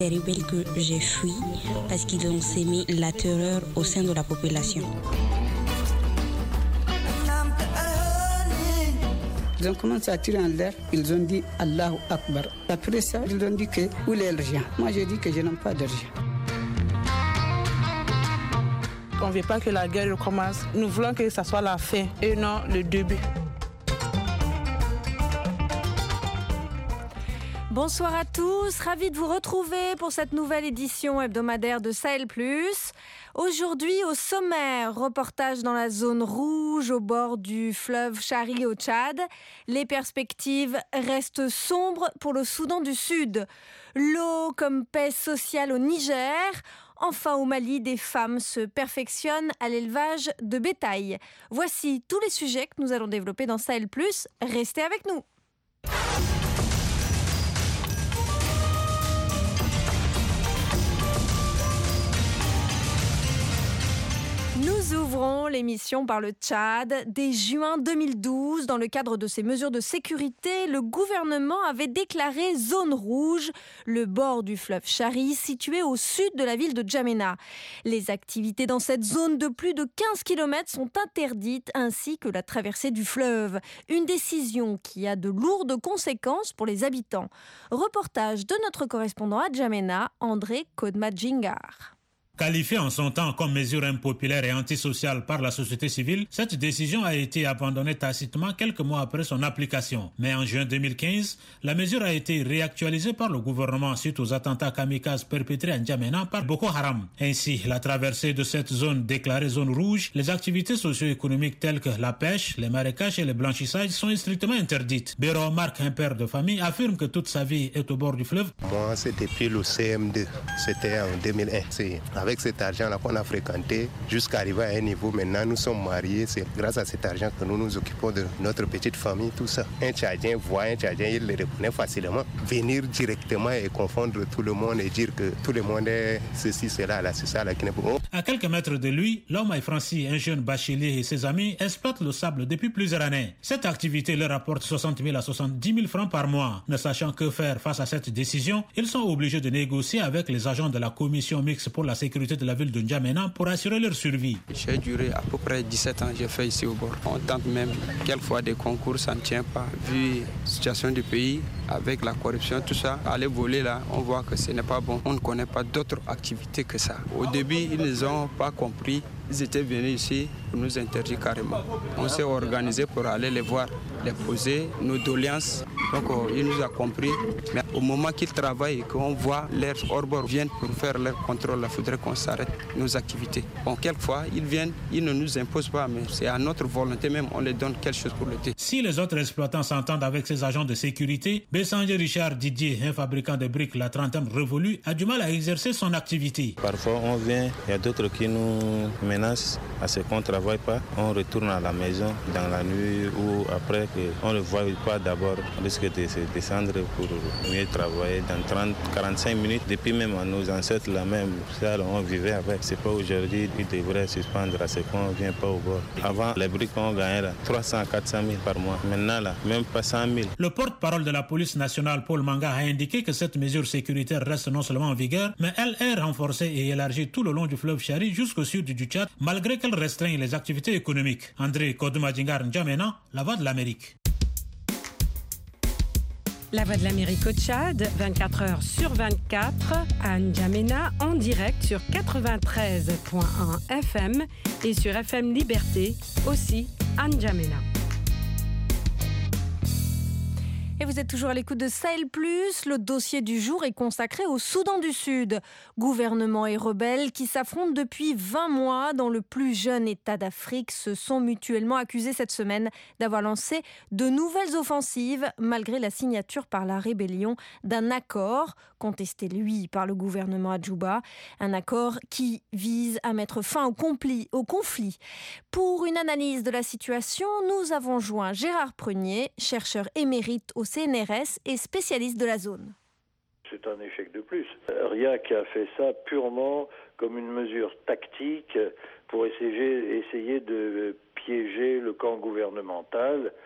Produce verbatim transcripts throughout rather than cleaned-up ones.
Les rebelles que j'ai fui parce qu'ils ont sémé la terreur au sein de la population. Ils ont commencé à tirer en l'air, ils ont dit Allahu Akbar. Après ça, ils ont dit que où est l'argent? Moi j'ai dit que je n'ai pas d'argent. On ne veut pas que la guerre recommence. Nous voulons que ce soit la fin et non le début. Bonsoir à tous, ravi de vous retrouver pour cette nouvelle édition hebdomadaire de Sahel plus. Aujourd'hui, au sommaire, reportage dans la zone rouge au bord du fleuve Chari au Tchad. Les perspectives restent sombres pour le Soudan du Sud. L'eau comme paix sociale au Niger. Enfin, au Mali, des femmes se perfectionnent à l'élevage de bétail. Voici tous les sujets que nous allons développer dans Sahel plus. Restez avec nous. Nous ouvrons l'émission par le Tchad. Dès juin deux mille douze, dans le cadre de ces mesures de sécurité, le gouvernement avait déclaré zone rouge le bord du fleuve Chari, situé au sud de la ville de N'Djamena. Les activités dans cette zone de plus de quinze kilomètres sont interdites, ainsi que la traversée du fleuve. Une décision qui a de lourdes conséquences pour les habitants. Reportage de notre correspondant à N'Djamena, André Kodmadjingar. Qualifiée en son temps comme mesure impopulaire et antisociale par la société civile, cette décision a été abandonnée tacitement quelques mois après son application. Mais en juin deux mille quinze, la mesure a été réactualisée par le gouvernement suite aux attentats kamikazes perpétrés à N'Djamena par Boko Haram. Ainsi, la traversée de cette zone déclarée zone rouge, les activités socio-économiques telles que la pêche, les marécages et le blanchissage sont strictement interdites. Béro Marc, un père de famille, affirme que toute sa vie est au bord du fleuve. Moi, c'était depuis le C M deux, c'était en deux mille un. C'est avec cet argent-là qu'on a fréquenté jusqu'à arriver à un niveau. Maintenant, nous sommes mariés. C'est grâce à cet argent que nous nous occupons de notre petite famille, tout ça. Un Tchadien voit un Tchadien, il le reconnaît facilement. Venir directement et confondre tout le monde et dire que tout le monde est ceci, cela, là, c'est ça, là, qui n'est pas bon. À quelques mètres de lui, l'homme Francis, un jeune bachelier et ses amis exploitent le sable depuis plusieurs années. Cette activité leur rapporte soixante mille à soixante-dix mille francs par mois. Ne sachant que faire face à cette décision, ils sont obligés de négocier avec les agents de la commission mixte pour la sécurité de la ville de N'Djamena pour assurer leur survie. J'ai duré à peu près dix-sept ans, j'ai fait ici au bord. On tente même quelquefois des concours, ça ne tient pas. Vu la situation du pays, avec la corruption, tout ça, aller voler là, on voit que ce n'est pas bon. On ne connaît pas d'autres activités que ça. Au début, ils n'ont pas compris. Ils étaient venus ici pour nous interdire carrément. On s'est organisé pour aller les voir, les poser nos doléances. Donc ils nous ont compris. Mais au moment qu'ils travaillent et qu'on voit leurs hors-bord viennent pour faire leur contrôle, il faudrait qu'on s'arrête nos activités. Bon, quelquefois, ils viennent, ils ne nous imposent pas, mais c'est à notre volonté même, on les donne quelque chose pour le thé. Si les autres exploitants s'entendent avec ces agents de sécurité, Bessanger Richard Didier, un fabricant de briques la trentaine révolue, a du mal à exercer son activité. Parfois on vient, il y a d'autres qui nous menacent à ce qu'on ne travaille pas. On retourne à la maison dans la nuit ou après qu'on ne voit pas d'abord. On risque de se descendre pour mieux travailler dans trente à quarante-cinq minutes. Depuis même à nos ancêtres, la même ça, on vivait avec. C'est pas aujourd'hui qu'ils devraient suspendre à ce qu'on ne vient pas au bord. Avant, les briques on gagnait là, trois cents à quatre cent mille par mois. Maintenant, là, même pas cent mille. Le porte-parole de la police nationale, Paul Manga, a indiqué que cette mesure sécuritaire reste non seulement en vigueur, mais elle est renforcée et élargie tout le long du fleuve Chari jusqu'au sud du Tchad, malgré qu'elle restreigne les activités économiques. André Kodmadjingar, N'Djamena, la voix de l'Amérique. La Voix de l'Amérique au Tchad, vingt-quatre heures sur vingt-quatre, à N'Djamena, en direct sur quatre-vingt-treize virgule un F M et sur F M Liberté, aussi à N'Djamena. Et vous êtes toujours à l'écoute de Sahel plus. Le dossier du jour est consacré au Soudan du Sud. Gouvernement et rebelles qui s'affrontent depuis vingt mois dans le plus jeune État d'Afrique se sont mutuellement accusés cette semaine d'avoir lancé de nouvelles offensives malgré la signature par la rébellion d'un accord contesté, lui, par le gouvernement à Djouba. Un accord qui vise à mettre fin au, compli, au conflit. Pour une analyse de la situation, nous avons joint Gérard Prunier, chercheur émérite au C N R S et spécialiste de la zone. C'est un échec de plus. Riac a fait ça purement comme une mesure tactique pour essayer, essayer de piéger le camp gouvernemental.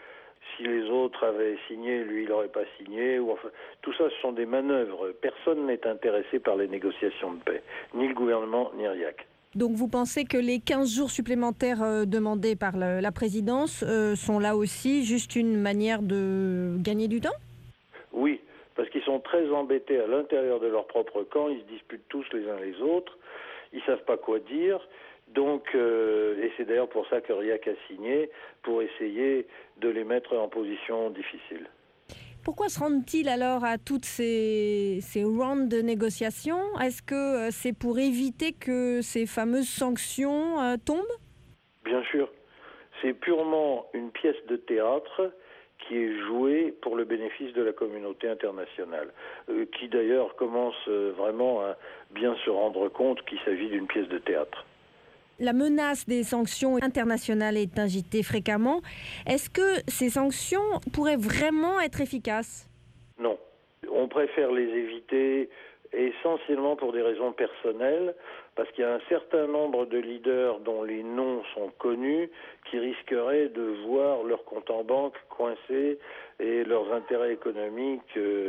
si les autres avaient signé, lui, il n'aurait pas signé. Ou enfin, tout ça, ce sont des manœuvres. Personne n'est intéressé par les négociations de paix, ni le gouvernement, ni RIAC. Donc vous pensez que les quinze jours supplémentaires euh, demandés par le, la présidence euh, sont là aussi juste une manière de gagner du temps ? Oui, parce qu'ils sont très embêtés à l'intérieur de leur propre camp, ils se disputent tous les uns les autres, ils ne savent pas quoi dire, donc, euh, et c'est d'ailleurs pour ça que RIAC a signé, pour essayer de les mettre en position difficile. Pourquoi se rendent-ils alors à toutes ces, ces rounds de négociations ? Est-ce que c'est pour éviter que ces fameuses sanctions euh, tombent ? Bien sûr. C'est purement une pièce de théâtre qui est jouée pour le bénéfice de la communauté internationale, euh, qui d'ailleurs commence euh, vraiment à bien se rendre compte qu'il s'agit d'une pièce de théâtre. La menace des sanctions internationales est agitée fréquemment. Est-ce que ces sanctions pourraient vraiment être efficaces ? Non. On préfère les éviter essentiellement pour des raisons personnelles, parce qu'il y a un certain nombre de leaders dont les noms sont connus qui risqueraient de voir leur compte en banque coincé et leurs intérêts économiques euh,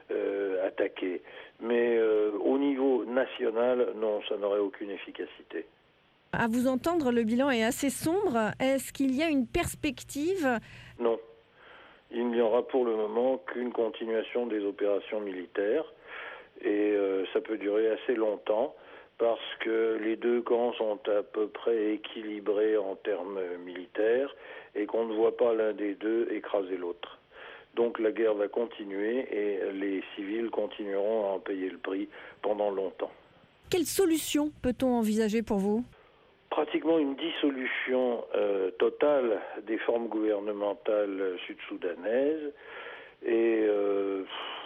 euh, attaqués. Mais euh, au niveau national, non, ça n'aurait aucune efficacité. À vous entendre, le bilan est assez sombre. Est-ce qu'il y a une perspective ? Non. Il n'y aura pour le moment qu'une continuation des opérations militaires. Et euh, ça peut durer assez longtemps parce que les deux camps sont à peu près équilibrés en termes militaires et qu'on ne voit pas l'un des deux écraser l'autre. Donc la guerre va continuer et les civils continueront à en payer le prix pendant longtemps. Quelle solution peut-on envisager pour vous ? Pratiquement une dissolution euh, totale des formes gouvernementales sud-soudanaises et euh,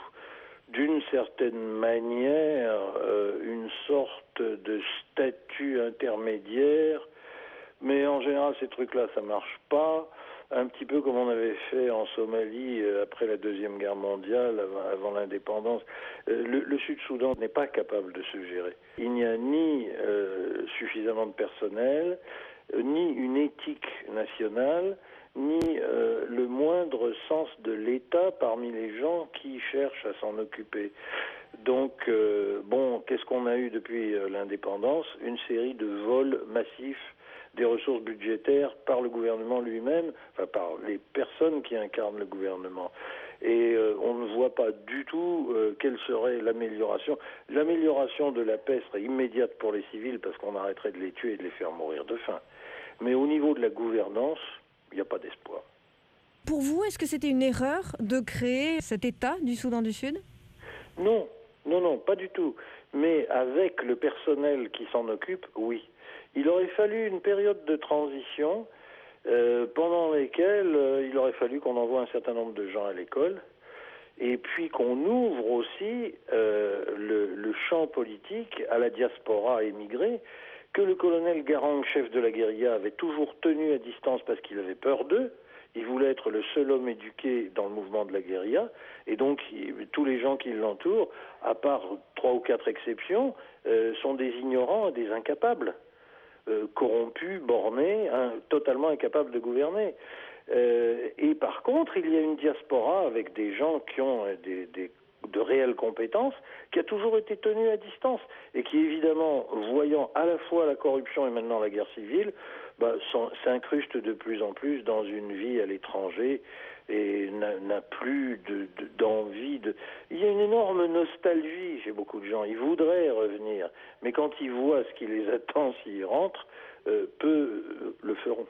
d'une certaine manière euh, une sorte de statut intermédiaire, mais en général ces trucs-là ça marche pas, un petit peu comme on avait fait en Somalie euh, après la Deuxième Guerre mondiale, avant, avant l'indépendance. Euh, le, le Sud-Soudan n'est pas capable de se gérer. Il n'y a ni euh, suffisamment de personnel, euh, ni une éthique nationale, ni euh, le moindre sens de l'État parmi les gens qui cherchent à s'en occuper. Donc, euh, bon, qu'est-ce qu'on a eu depuis euh, l'indépendance ? Une série de vols massifs des ressources budgétaires par le gouvernement lui-même, enfin par les personnes qui incarnent le gouvernement. Et euh, on ne voit pas du tout euh, quelle serait l'amélioration. L'amélioration de la paix serait immédiate pour les civils parce qu'on arrêterait de les tuer et de les faire mourir de faim. Mais au niveau de la gouvernance, il n'y a pas d'espoir. Pour vous, est-ce que c'était une erreur de créer cet État du Soudan du Sud ? Non, non, non, pas du tout. Mais avec le personnel qui s'en occupe, oui. Il aurait fallu une période de transition euh, pendant laquelle euh, il aurait fallu qu'on envoie un certain nombre de gens à l'école et puis qu'on ouvre aussi euh, le, le champ politique à la diaspora émigrée que le colonel Garang, chef de la guérilla, avait toujours tenu à distance parce qu'il avait peur d'eux. Il voulait être le seul homme éduqué dans le mouvement de la guérilla, et donc il, tous les gens qui l'entourent, à part trois ou quatre exceptions, euh, sont des ignorants et des incapables. Euh, corrompus, bornés, hein, totalement incapables de gouverner. Euh, et par contre, il y a une diaspora avec des gens qui ont euh, des, des, de réelles compétences, qui a toujours été tenue à distance, et qui évidemment, voyant à la fois la corruption et maintenant la guerre civile, bah, s'incruste de plus en plus dans une vie à l'étranger et n'a plus de, de, d'envie de... Il y a une énorme nostalgie chez beaucoup de gens. Ils voudraient revenir, mais quand ils voient ce qui les attend s'ils rentrent, euh, peu euh, le feront.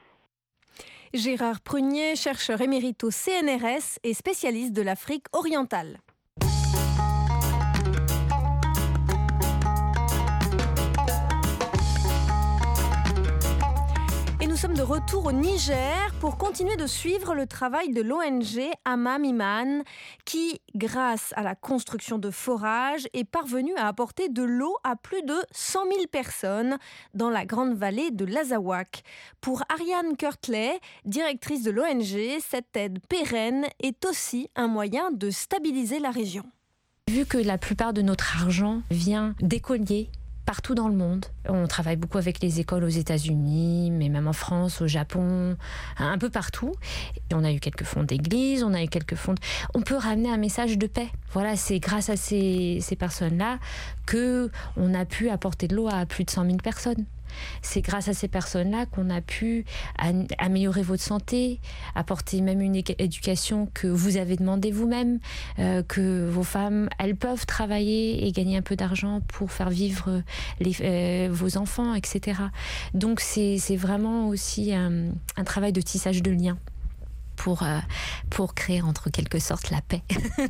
Gérard Prunier, chercheur émérite au C N R S et spécialiste de l'Afrique orientale. Nous sommes de retour au Niger pour continuer de suivre le travail de l'O N G Ama Miman qui, grâce à la construction de forages, est parvenue à apporter de l'eau à plus de cent mille personnes dans la grande vallée de l'Azawak. Pour Ariane Kirtley, directrice de l'O N G, cette aide pérenne est aussi un moyen de stabiliser la région. Vu que la plupart de notre argent vient d'écoliers partout dans le monde. On travaille beaucoup avec les écoles aux États-Unis, mais même en France, au Japon, un peu partout. Et on a eu quelques fonds d'église, on a eu quelques fonds... De... On peut ramener un message de paix. Voilà, c'est grâce à ces, ces personnes-là qu'on a pu apporter de l'eau à plus de cent mille personnes. C'est grâce à ces personnes-là qu'on a pu an- améliorer votre santé, apporter même une é- éducation que vous avez demandé vous-même, euh, que vos femmes, elles peuvent travailler et gagner un peu d'argent pour faire vivre les, euh, vos enfants, et cetera. Donc c'est, c'est vraiment aussi un, un travail de tissage de liens pour, euh, pour créer en quelque sorte la paix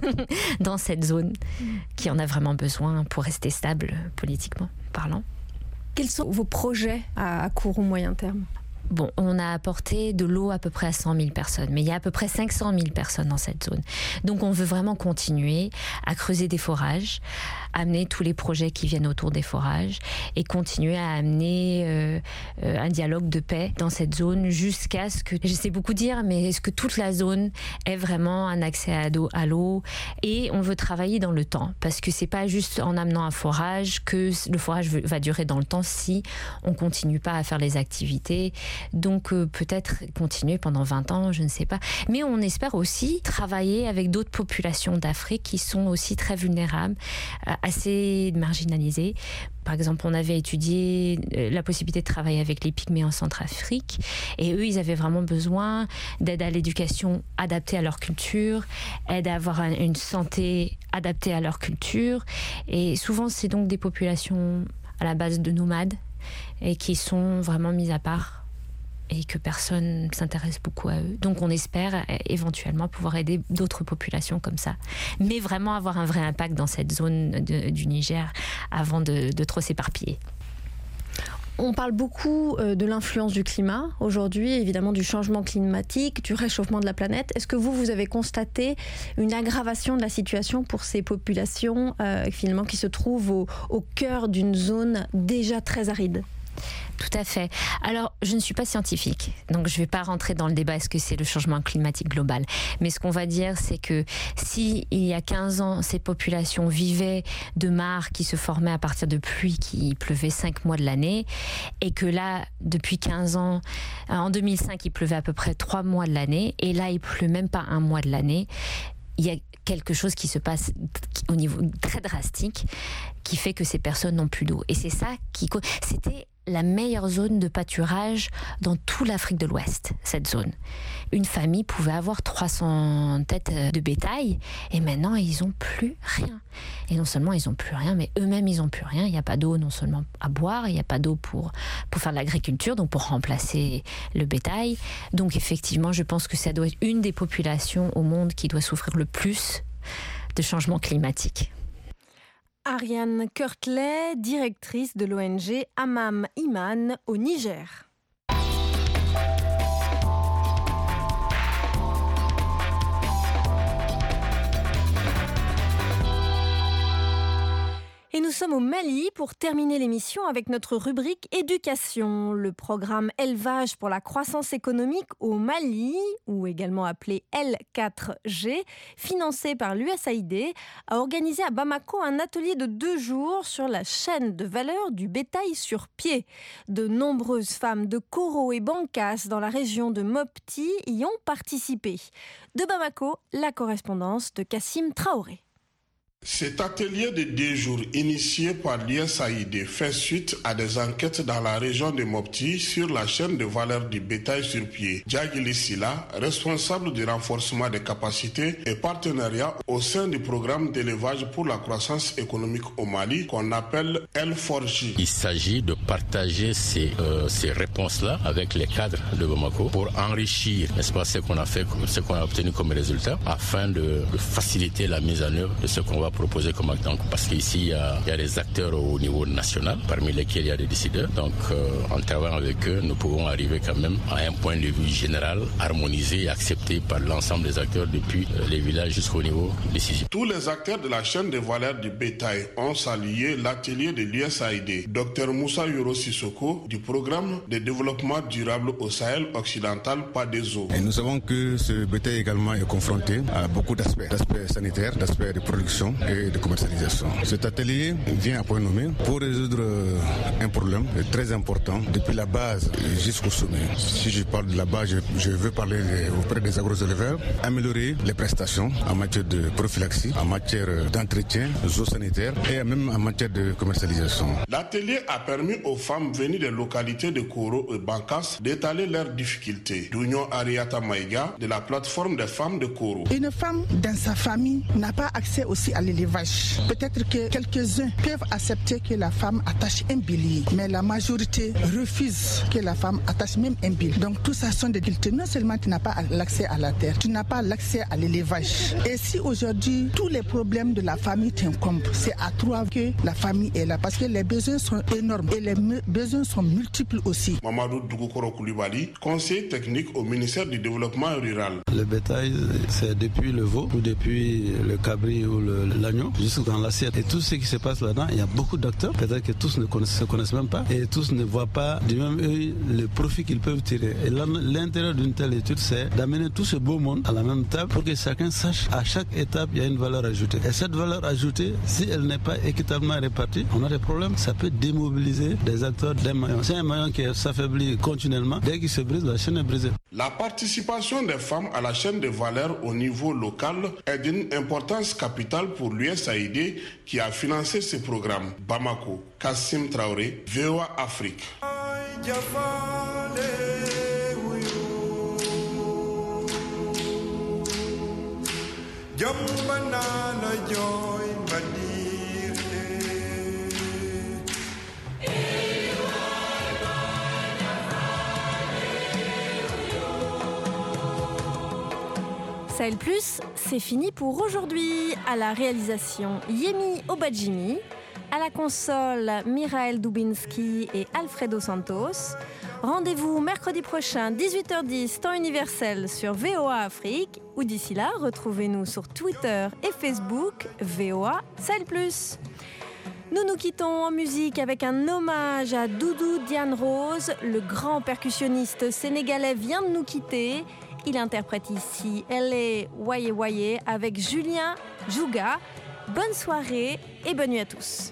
dans cette zone qui en a vraiment besoin pour rester stable politiquement parlant. Quels sont vos projets à court ou moyen terme ? Bon, on a apporté de l'eau à peu près à cent mille personnes, mais il y a à peu près cinq cent mille personnes dans cette zone. Donc on veut vraiment continuer à creuser des forages, amener tous les projets qui viennent autour des forages et continuer à amener euh, euh, un dialogue de paix dans cette zone jusqu'à ce que, je sais beaucoup dire, mais est-ce que toute la zone ait vraiment un accès à l'eau, à l'eau et on veut travailler dans le temps parce que c'est pas juste en amenant un forage que le forage va durer dans le temps si on continue pas à faire les activités. Donc euh, peut-être continuer pendant vingt ans, je ne sais pas. Mais on espère aussi travailler avec d'autres populations d'Afrique qui sont aussi très vulnérables, euh, assez marginalisées. Par exemple, on avait étudié la possibilité de travailler avec les Pygmées en Centrafrique et eux, ils avaient vraiment besoin d'aide à l'éducation adaptée à leur culture, aide à avoir une santé adaptée à leur culture. Et souvent, c'est donc des populations à la base de nomades et qui sont vraiment mises à part et que personne ne s'intéresse beaucoup à eux. Donc on espère éventuellement pouvoir aider d'autres populations comme ça. Mais vraiment avoir un vrai impact dans cette zone de, du Niger avant de, de trop s'éparpiller. On parle beaucoup de l'influence du climat aujourd'hui, évidemment du changement climatique, du réchauffement de la planète. Est-ce que vous, vous avez constaté une aggravation de la situation pour ces populations euh, finalement qui se trouvent au, au cœur d'une zone déjà très aride ? Tout à fait. Alors, je ne suis pas scientifique, donc je ne vais pas rentrer dans le débat est-ce que c'est le changement climatique global. Mais ce qu'on va dire, c'est que si il y a quinze ans, ces populations vivaient de mares qui se formaient à partir de pluies qui pleuvaient cinq mois de l'année, et que là, depuis quinze ans, en deux mille cinq, il pleuvait à peu près trois mois de l'année, et là, il pleut même pas un mois de l'année, il y a quelque chose qui se passe au niveau très drastique, qui fait que ces personnes n'ont plus d'eau. Et c'est ça qui... C'était la meilleure zone de pâturage dans toute l'Afrique de l'Ouest, cette zone. Une famille pouvait avoir trois cents têtes de bétail et maintenant ils n'ont plus rien. Et non seulement ils n'ont plus rien, mais eux-mêmes ils n'ont plus rien. Il n'y a pas d'eau non seulement à boire, il n'y a pas d'eau pour, pour faire de l'agriculture, donc pour remplacer le bétail. Donc effectivement, je pense que ça doit être une des populations au monde qui doit souffrir le plus de changement climatique. Ariane Kurtley, directrice de l'O N G Amam Iman au Niger. Et nous sommes au Mali pour terminer l'émission avec notre rubrique éducation. Le programme Élevage pour la croissance économique au Mali, ou également appelé L quatre G, financé par l'U S A I D, a organisé à Bamako un atelier de deux jours sur la chaîne de valeur du bétail sur pied. De nombreuses femmes de Koro et Bankas dans la région de Mopti y ont participé. De Bamako, la correspondance de Kassim Traoré. Cet atelier de deux jours initié par l'U S A I D fait suite à des enquêtes dans la région de Mopti sur la chaîne de valeur du bétail sur pied. Djagili Silla, responsable du renforcement des capacités et partenariat au sein du programme d'élevage pour la croissance économique au Mali qu'on appelle L quatre G. Il s'agit de partager ces, euh, ces réponses-là avec les cadres de Bamako pour enrichir, n'est-ce pas, ce qu'on a fait, ce qu'on a obtenu comme résultat afin de, de faciliter la mise en œuvre de ce qu'on va proposer comme acte. Parce qu'ici, il y, a, il y a des acteurs au niveau national, parmi lesquels il y a des décideurs. Donc, euh, en travaillant avec eux, nous pouvons arriver quand même à un point de vue général, harmonisé et accepté par l'ensemble des acteurs depuis euh, les villages jusqu'au niveau décisif. Tous les acteurs de la chaîne de valeur du bétail ont salué l'atelier de l'U S A I D. Docteur Moussa Yoro Sissoko, du programme de développement durable au Sahel occidental, P A D E S O. Et nous savons que ce bétail également est confronté à beaucoup d'aspects, d'aspects sanitaires, d'aspects de production, et de commercialisation. Cet atelier vient à point nommé pour résoudre un problème très important depuis la base jusqu'au sommet. Si je parle de la base, je, je veux parler auprès des agro-éleveurs, améliorer les prestations en matière de prophylaxie, en matière d'entretien, zoosanitaire et même en matière de commercialisation. L'atelier a permis aux femmes venues des localités de Koro et Bankas d'étaler leurs difficultés. D'Union Ariata Maïga de la plateforme des femmes de Koro. Une femme dans sa famille n'a pas accès aussi à l'élevage. Peut-être que quelques-uns peuvent accepter que la femme attache un bélier, mais la majorité refuse que la femme attache même un bélier. Donc tout ça sont des difficultés. Non seulement tu n'as pas l'accès à la terre, tu n'as pas l'accès à l'élevage. Et si aujourd'hui tous les problèmes de la famille t'incombent, c'est à toi que la famille est là, parce que les besoins sont énormes et les besoins sont multiples aussi. Mamadou Dougokoro Koulibaly, conseiller technique au ministère du Développement rural. Le bétail, c'est depuis le veau ou depuis le cabri ou le, l'agneau jusqu'à dans l'assiette. Et tout ce qui se passe là-dedans, il y a beaucoup d'acteurs, peut-être que tous ne connaissent, se connaissent même pas et tous ne voient pas du même œil le profit qu'ils peuvent tirer. Et là, l'intérêt d'une telle étude, c'est d'amener tout ce beau monde à la même table pour que chacun sache à chaque étape, il y a une valeur ajoutée. Et cette valeur ajoutée, si elle n'est pas équitablement répartie, on a des problèmes. Ça peut démobiliser des acteurs d'un maillon. C'est un maillon qui s'affaiblit continuellement. Dès qu'il se brise, la chaîne est brisée. La participation des femmes à la chaîne de valeur au niveau local est d'une importance capitale pour l'U S A I D qui a financé ce programme. Bamako, Kassim Traoré, V O A Afrique. Sahel Plus, c'est fini pour aujourd'hui. À la réalisation, Yemi Obadjimi. À la console, Miraël Dubinski et Alfredo Santos. Rendez-vous mercredi prochain, dix-huit heures dix, temps universel sur V O A Afrique. Ou d'ici là, retrouvez-nous sur Twitter et Facebook, V O A Sahel Plus. Nous nous quittons en musique avec un hommage à Doudou Diane Rose. Le grand percussionniste sénégalais vient de nous quitter. Il interprète ici Elle est Waye Waye avec Julien Jouga. Bonne soirée et bonne nuit à tous.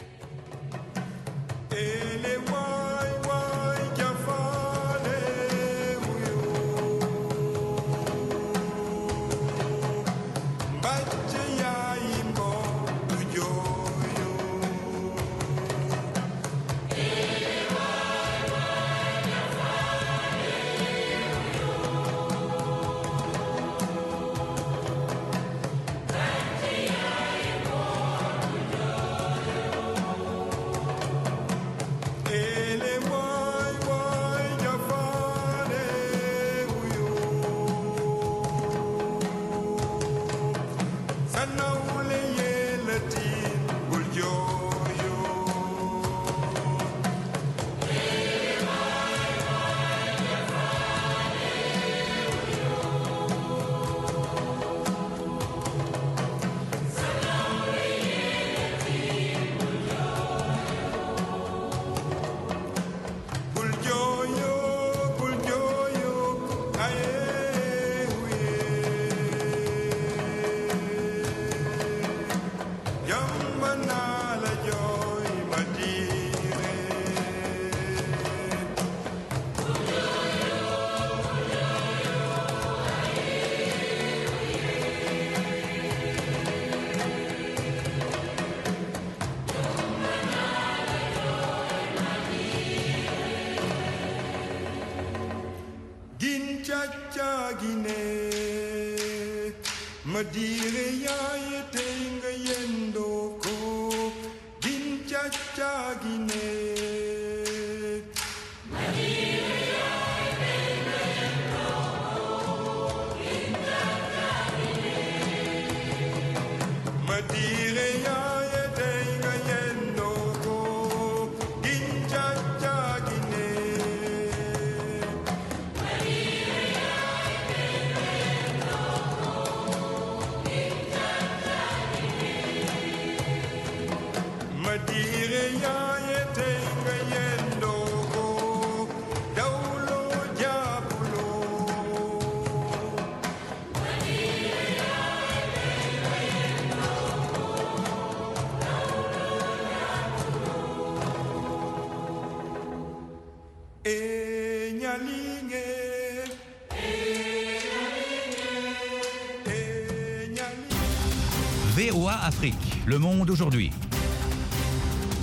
Madire ya yetenga yendo ko din cha cha gine Madire ya yetenga yendo ko din cha cha gine Madire ya yetenga yendo ko din cha cha gine Madire ya yetenga yendo Madire ya yetenga yendo ko daulo jabulo Madire ya yetenga yendo ko V O A Afrique, Le Monde aujourd'hui.